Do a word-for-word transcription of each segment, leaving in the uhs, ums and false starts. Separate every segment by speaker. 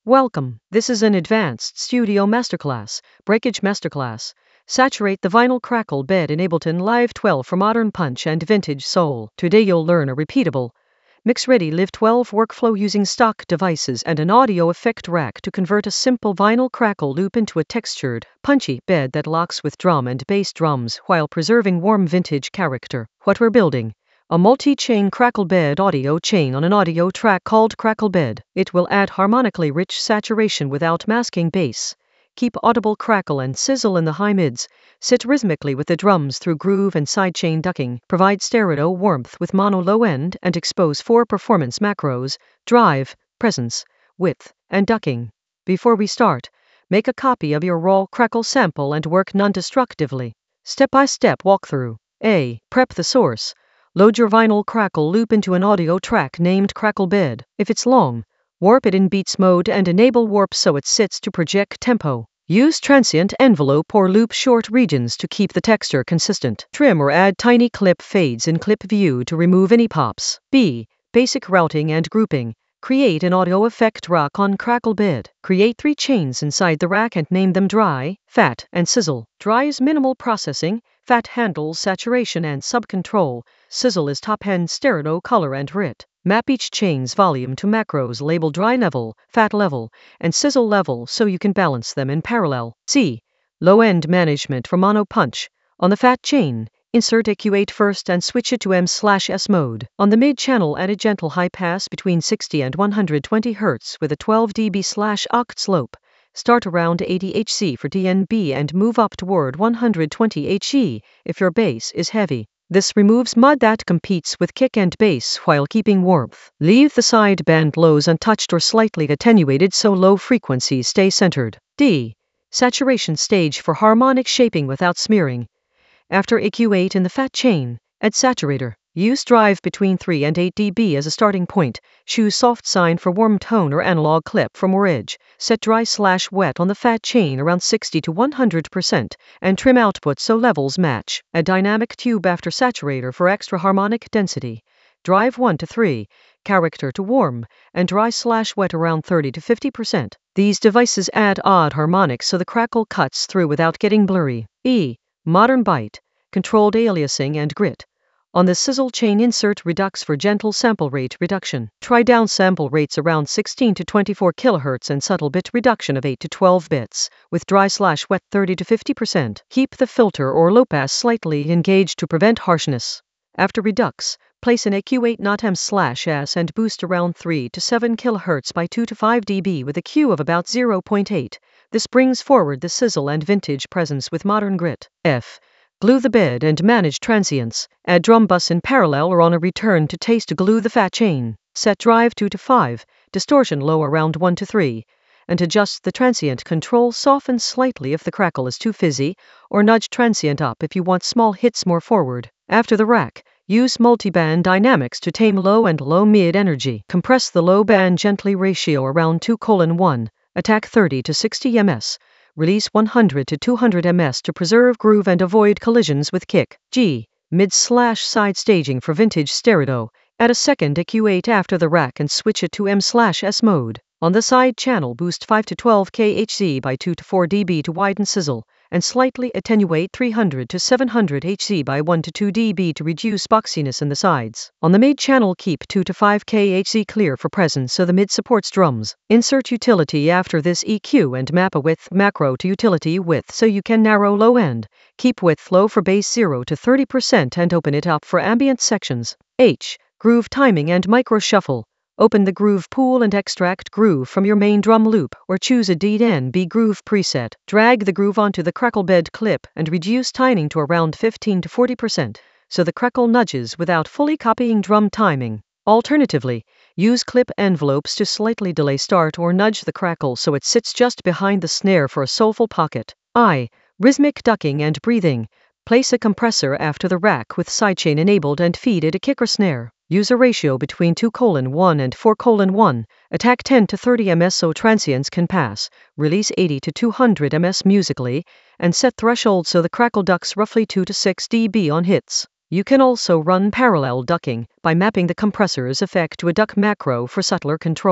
Speaker 1: Welcome. This is an advanced studio masterclass, breakage masterclass. Saturate the vinyl crackle bed in Ableton Live twelve for modern punch and vintage soul. Today you'll learn a repeatable, mix-ready Live twelve workflow using stock devices and an audio effect rack to convert a simple vinyl crackle loop into a textured, punchy bed that locks with drum and bass drums while preserving warm vintage character. What we're building: a multi-chain crackle bed audio chain on an audio track called Crackle Bed. It will add harmonically rich saturation without masking bass, keep audible crackle and sizzle in the high mids, sit rhythmically with the drums through groove and sidechain ducking, provide stereo warmth with mono low end, and expose four performance macros: drive, presence, width, and ducking. Before we start, make a copy of your raw crackle sample and work non-destructively. Step-by-step walkthrough. A. Prep the source. Load your vinyl crackle loop into an audio track named Crackle Bed. If it's long, warp it in beats mode and enable warp so it sits to project tempo. Use transient envelope or loop short regions to keep the texture consistent. Trim or add tiny clip fades in clip view to remove any pops. B. Basic routing and grouping. Create an audio effect rack on Crackle Bed. Create three chains inside the rack and name them Dry, Fat, and Sizzle. Dry is minimal processing, Fat handles saturation and sub-control, Sizzle is top-end stereo color and rit. Map each chain's volume to macros labeled Dry level, Fat level, and Sizzle level so you can balance them in parallel. C. Low-end management for mono punch. On the Fat chain, insert E Q eight first and switch it to M slash S mode. On the mid-channel, add a gentle high pass between sixty and one hundred twenty hertz with a twelve decibel slash oct slope. Start around eighty hertz for D N B and move up toward one hundred twenty hertz if your bass is heavy. This removes mud that competes with kick and bass while keeping warmth. Leave the side band lows untouched or slightly attenuated so low frequencies stay centered. D. Saturation stage for harmonic shaping without smearing. After E Q eight in the Fat chain, add saturator. Use drive between three and eight decibels as a starting point. Choose soft sine for warm tone or analog clip for more edge. Set dry slash wet on the Fat chain around sixty to one hundred percent and trim output so levels match. Add dynamic tube after saturator for extra harmonic density. Drive one to three, character to warm, and dry slash wet around thirty to fifty percent. These devices add odd harmonics so the crackle cuts through without getting blurry. E. Modern bite, controlled aliasing and grit. On the Sizzle chain, insert Redux for gentle sample rate reduction. Try down sample rates around sixteen to twenty-four kilohertz and subtle bit reduction of eight to twelve bits, with dry slash wet thirty to fifty percent. Keep the filter or low pass slightly engaged to prevent harshness. After Redux, place an E Q eight not M slash S and boost around three to seven kilohertz by two to five decibels with a Q of about zero point eight. This brings forward the sizzle and vintage presence with modern grit. F. Glue the bed and manage transients. Add drum bus in parallel or on a return to taste to glue the Fat chain. Set drive two to five, distortion low around one to three, and adjust the transient control. Soften slightly if the crackle is too fizzy, or nudge transient up if you want small hits more forward. After the rack, use multiband dynamics to tame low and low mid energy. Compress the low band gently, ratio around two to one, attack thirty to sixty meters. Release one hundred to two hundred meters to preserve groove and avoid collisions with kick. G. Mid slash side staging for vintage stereo. Add a second E Q eight after the rack and switch it to M slash S mode. On the side channel, boost five to twelve kilohertz by two to four decibels to widen sizzle, and slightly attenuate three hundred to seven hundred hertz by one to two decibels to reduce boxiness in the sides. On the mid channel, keep two to five kilohertz clear for presence so the mid supports drums. Insert utility after this E Q and map a width macro to utility width so you can narrow low end. Keep width low for bass zero to thirty percent and open it up for ambient sections. H. Groove timing and micro shuffle. Open the groove pool and extract groove from your main drum loop, or choose a D N B groove preset. Drag the groove onto the Crackle Bed clip and reduce timing to around fifteen to forty percent, so the crackle nudges without fully copying drum timing. Alternatively, use clip envelopes to slightly delay start or nudge the crackle so it sits just behind the snare for a soulful pocket. I. Rhythmic ducking and breathing. Place a compressor after the rack with sidechain enabled and feed it a kick or snare. Use a ratio between two to one and four to one. Attack ten to thirty meters so transients can pass. Release eighty to two hundred meters musically, and set threshold so the crackle ducks roughly two to six decibels on hits. You can also run parallel ducking by mapping the compressor's effect to a duck macro for subtler control.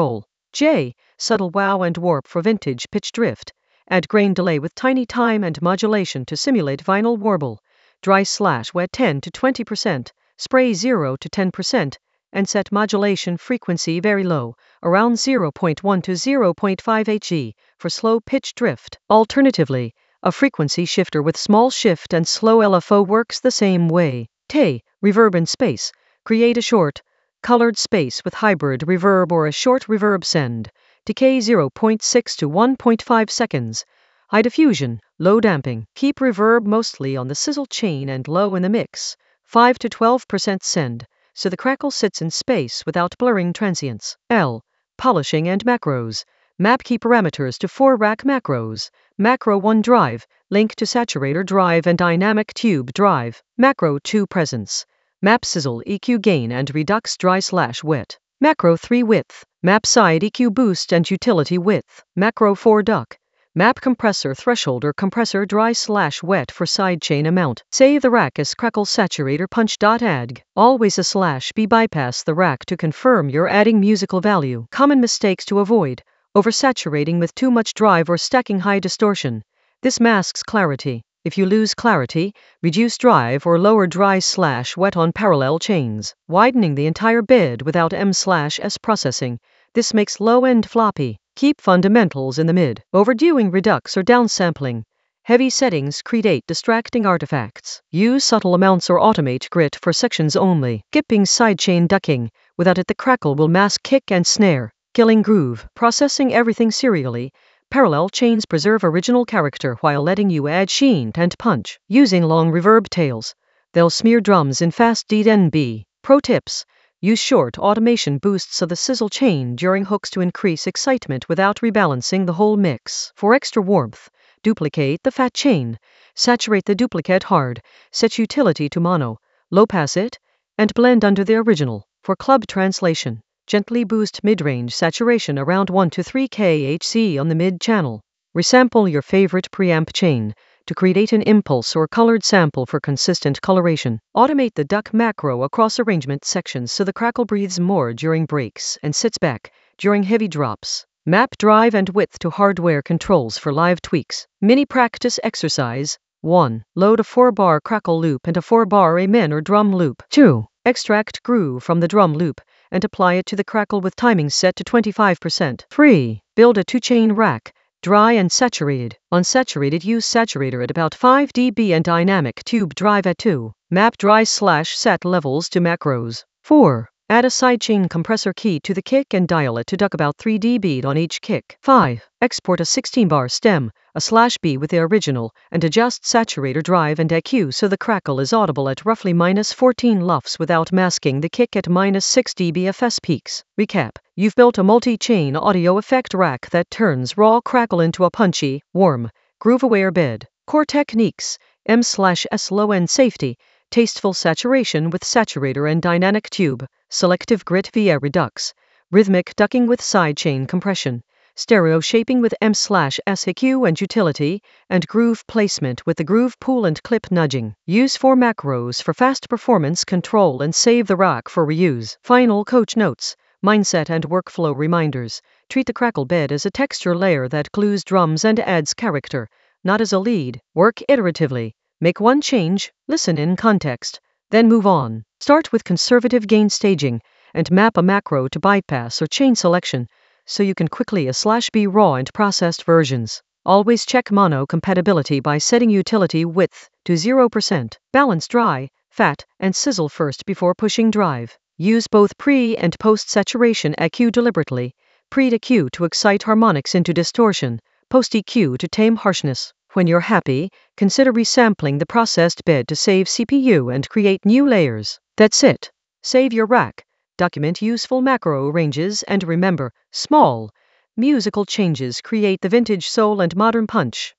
Speaker 1: J. Subtle wow and warp for vintage pitch drift. Add grain delay with tiny time and modulation to simulate vinyl warble. Dry slash wet ten to twenty percent. Spray zero to ten percent. And set modulation frequency very low, around zero point one to zero point five hertz, for slow pitch drift. Alternatively, a frequency shifter with small shift and slow L F O works the same way. T. Reverb in space. Create a short, colored space with hybrid reverb or a short reverb send. Decay zero point six to one point five seconds. High diffusion, low damping. Keep reverb mostly on the sizzle chain and low in the mix. five to twelve percent send, so the crackle sits in space without blurring transients. L. Polishing and macros. Map key parameters to four rack macros. Macro one drive, link to saturator drive and dynamic tube drive. Macro two presence. Map sizzle E Q gain and redux dry slash wet. Macro three width. Map side E Q boost and utility width. Macro four duck. Map compressor threshold or compressor dry slash wet for sidechain amount. Save the rack as crackle saturator punch.adg. Always a slash b bypass the rack to confirm you're adding musical value. Common mistakes to avoid. Oversaturating with too much drive or stacking high distortion. This masks clarity. If you lose clarity, reduce drive or lower dry slash wet on parallel chains. Widening the entire bed without M slash S processing. This makes low end floppy. Keep fundamentals in the mid. Overdoing redux or downsampling. Heavy settings create distracting artifacts. Use subtle amounts or automate grit for sections only. Skipping sidechain ducking. Without it the crackle will mask kick and snare. Killing groove. Processing everything serially. Parallel chains preserve original character while letting you add sheen and punch. Using long reverb tails. They'll smear drums in fast D N B. Pro tips. Use short automation boosts of the sizzle chain during hooks to increase excitement without rebalancing the whole mix. For extra warmth, duplicate the fat chain. Saturate the duplicate hard. Set utility to mono. Low pass it. And blend under the original. For club translation, gently boost mid-range saturation around one to three kilohertz on the mid-channel. Resample your favorite preamp chain to create an impulse or colored sample for consistent coloration. Automate the duck macro across arrangement sections so the crackle breathes more during breaks and sits back during heavy drops. Map drive and width to hardware controls for live tweaks. Mini practice exercise. one. Load a four bar crackle loop and a four bar amen or drum loop. two. Extract groove from the drum loop and apply it to the crackle with timing set to twenty-five percent. three. Build a two-chain rack, dry and saturated. Unsaturated, use saturator at about five decibels and dynamic tube drive at two. Map dry slash set levels to macros. four. Add a sidechain compressor key to the kick and dial it to duck about three decibels on each kick. five. Export a sixteen bar stem, a slash B with the original, and adjust saturator drive and E Q so the crackle is audible at roughly minus fourteen lufs without masking the kick at minus six decibels F S peaks. Recap. You've built a multi-chain audio effect rack that turns raw crackle into a punchy, warm, groove-aware bed. Core techniques. M slash S low-end safety. Tasteful saturation with saturator and dynamic tube. Selective grit via redux. Rhythmic ducking with sidechain compression. Stereo shaping with M slash S E Q and utility, and groove placement with the groove pool and clip nudging. Use four macros for fast performance control and save the rack for reuse. Final coach notes. Mindset and workflow reminders. Treat the crackle bed as a texture layer that glues drums and adds character, not as a lead. Work iteratively. Make one change, listen in context, then move on. Start with conservative gain staging, and map a macro to bypass or chain selection, so you can quickly a slash B raw and processed versions. Always check mono compatibility by setting utility width to zero percent. Balance dry, fat, and sizzle first before pushing drive. Use both pre and post saturation E Q deliberately. Pre E Q to excite harmonics into distortion, post E Q to tame harshness. When you're happy, consider resampling the processed bed to save C P U and create new layers. That's it. Save your rack. Document useful macro ranges and remember, small musical changes create the vintage soul and modern punch.